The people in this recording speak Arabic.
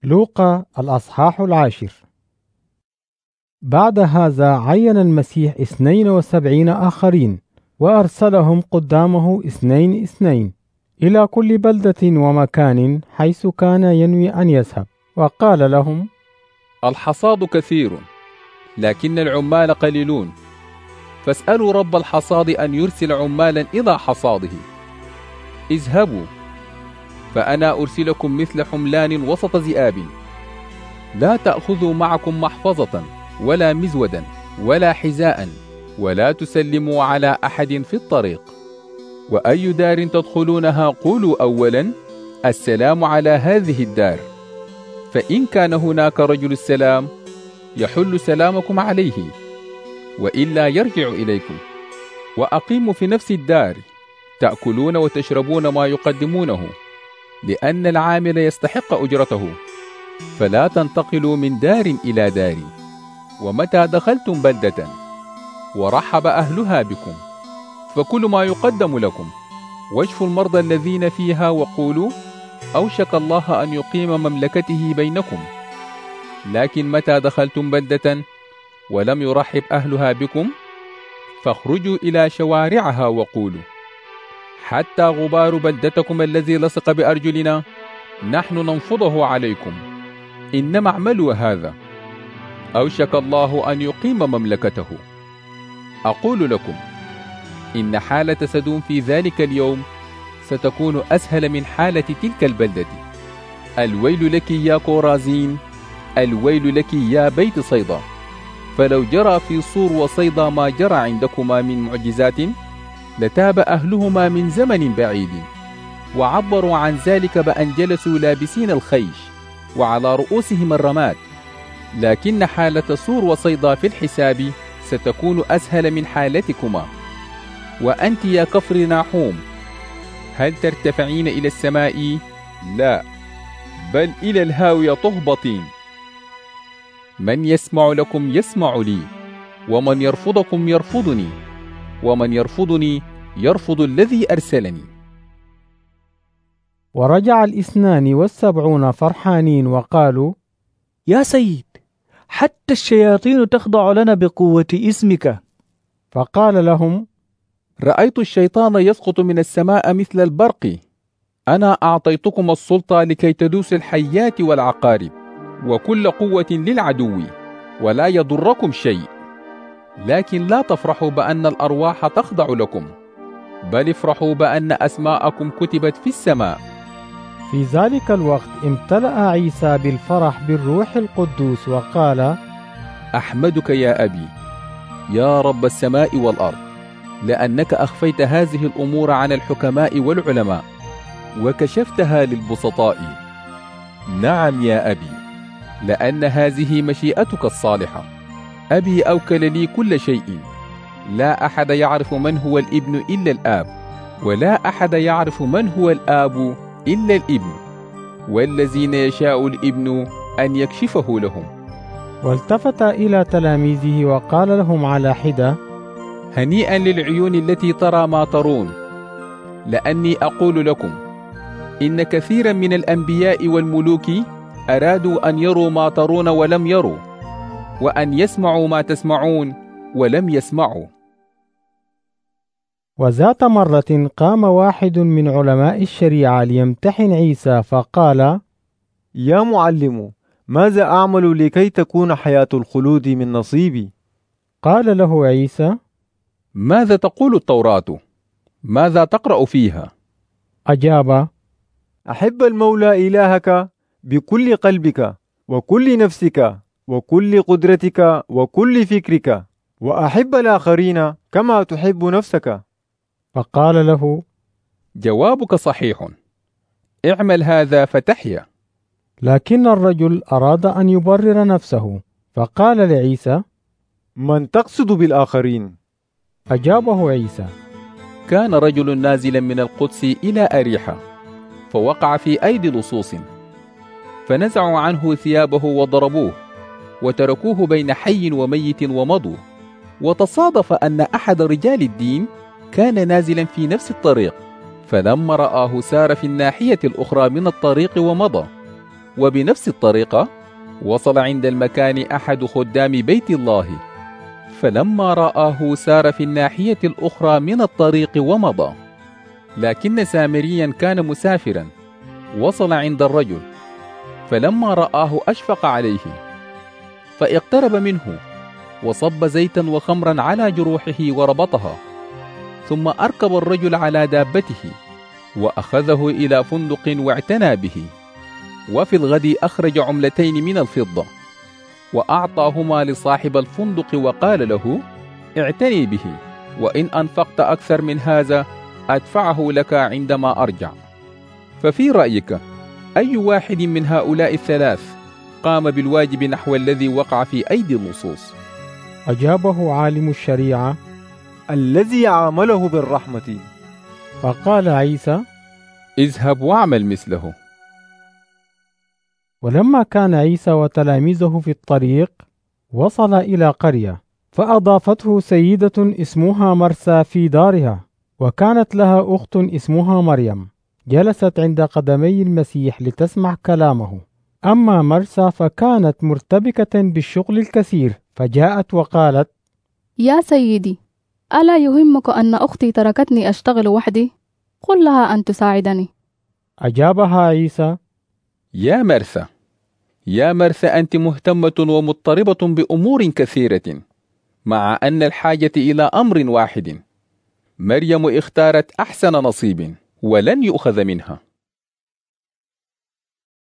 لوقا الأصحاح 10. بعد هذا عين المسيح 72 آخرين وأرسلهم قدامه 2 إلى كل بلدة ومكان حيث كان ينوي أن يذهب، وقال لهم: الحصاد كثير لكن العمال قليلون، فاسألوا رب الحصاد أن يرسل عمالا إلى حصاده. اذهبوا فأنا أرسلكم مثل حملان وسط ذئاب، لا تأخذوا معكم محفظة ولا مزودا ولا حذاء، ولا تسلموا على أحد في الطريق. وأي دار تدخلونها قولوا أولا: السلام على هذه الدار، فإن كان هناك رجل السلام يحل سلامكم عليه، وإلا يرجع إليكم. وأقيموا في نفس الدار تأكلون وتشربون ما يقدمونه، لأن العامل يستحق أجرته، فلا تنتقلوا من دار إلى دار. ومتى دخلتم بلدة ورحب أهلها بكم فكلوا ما يقدم لكم، واشفوا المرضى الذين فيها، وقولوا: أوشك الله أن يقيم مملكته بينكم. لكن متى دخلتم بلدة ولم يرحب أهلها بكم فاخرجوا إلى شوارعها وقولوا: حتى غبار بلدتكم الذي لصق بأرجلنا نحن ننفضه عليكم، إنما اعملوا هذا، أوشك الله أن يقيم مملكته. أقول لكم إن حالة سدوم في ذلك اليوم ستكون أسهل من حالة تلك البلدة. الويل لك يا كورازين، الويل لك يا بيت صيدا، فلو جرى في صور وصيدا ما جرى عندكما من معجزات لتاب أهلهما من زمن بعيد. وعبروا عن ذلك بأن جلسوا لابسين الخيش وعلى رؤوسهم الرماد. لكن حالة صور وصيدا في الحساب ستكون أسهل من حالتكما. وأنت يا كفر ناحوم، هل ترتفعين إلى السماء؟ لا، بل إلى الهاوية تهبطين. من يسمع لكم يسمع لي، ومن يرفضكم يرفضني، ومن يرفضني يرفض الذي أرسلني. ورجع 72 فرحانين وقالوا: يا سيد، حتى الشياطين تخضع لنا بقوة اسمك. فقال لهم: رأيت الشيطان يسقط من السماء مثل البرق. أنا أعطيتكم السلطة لكي تدوس الحيات والعقارب وكل قوة للعدو، ولا يضركم شيء. لكن لا تفرحوا بأن الأرواح تخضع لكم، بل افرحوا بأن أسماءكم كتبت في السماء. في ذلك الوقت امتلأ عيسى بالفرح بالروح القدوس وقال: أحمدك يا أبي، يا رب السماء والأرض، لأنك أخفيت هذه الأمور عن الحكماء والعلماء وكشفتها للبسطاء. نعم يا أبي، لأن هذه مشيئتك الصالحة. أبي أوكل لي كل شيء، لا أحد يعرف من هو الابن إلا الآب، ولا أحد يعرف من هو الآب إلا الابن، والذين يشاء الابن أن يكشفه لهم. والتفت إلى تلاميذه وقال لهم على حدة: هنيئا للعيون التي ترى ما ترون، لأني أقول لكم إن كثيرا من الأنبياء والملوك أرادوا أن يروا ما ترون ولم يروا، وأن يسمعوا ما تسمعون ولم يسمعوا. وذات مرة قام واحد من علماء الشريعة ليمتحن عيسى، فقال: يا معلم، ماذا أعمل لكي تكون حياة الخلود من نصيبي؟ قال له عيسى: ماذا تقول التوراة؟ ماذا تقرأ فيها؟ أجاب: أحب المولى إلهك بكل قلبك وكل نفسك وكل قدرتك وكل فكرك، وأحب الآخرين كما تحب نفسك. فقال له: جوابك صحيح، اعمل هذا فتحيا. لكن الرجل أراد أن يبرر نفسه، فقال لعيسى: من تقصد بالآخرين؟ أجابه عيسى: كان رجل نازلا من القدس إلى أريحة، فوقع في أيدي لصوص، فنزعوا عنه ثيابه وضربوه، وتركوه بين حي وميت ومضوا. وتصادف أن أحد رجال الدين كان نازلا في نفس الطريق، فلما رآه سار في الناحية الأخرى من الطريق ومضى. وبنفس الطريقة وصل عند المكان أحد خدام بيت الله، فلما رآه سار في الناحية الأخرى من الطريق ومضى. لكن سامريا كان مسافرا، وصل عند الرجل، فلما رآه أشفق عليه، فاقترب منه وصب زيتا وخمرا على جروحه وربطها، ثم أركب الرجل على دابته وأخذه إلى فندق واعتنى به. وفي الغد أخرج عملتين من الفضة وأعطاهما لصاحب الفندق وقال له: اعتني به، وإن أنفقت أكثر من هذا أدفعه لك عندما أرجع. ففي رأيك أي واحد من هؤلاء الثلاث قام بالواجب نحو الذي وقع في أيدي اللصوص؟ أجابه عالم الشريعة: الذي عامله بالرحمة. فقال عيسى: اذهب واعمل مثله. ولما كان عيسى وتلاميذه في الطريق، وصل إلى قرية، فأضافته سيدة اسمها مرسى في دارها، وكانت لها أخت اسمها مريم، جلست عند قدمي المسيح لتسمع كلامه. أما مرسى فكانت مرتبكة بالشغل الكثير، فجاءت وقالت: يا سيدي، ألا يهمك أن أختي تركتني أشتغل وحدي؟ قل لها أن تساعدني. أجابها عيسى: يا مرثى، أنت مهتمة ومضطربة بأمور كثيرة، مع أن الحاجة إلى أمر واحد. مريم اختارت أحسن نصيب ولن يؤخذ منها.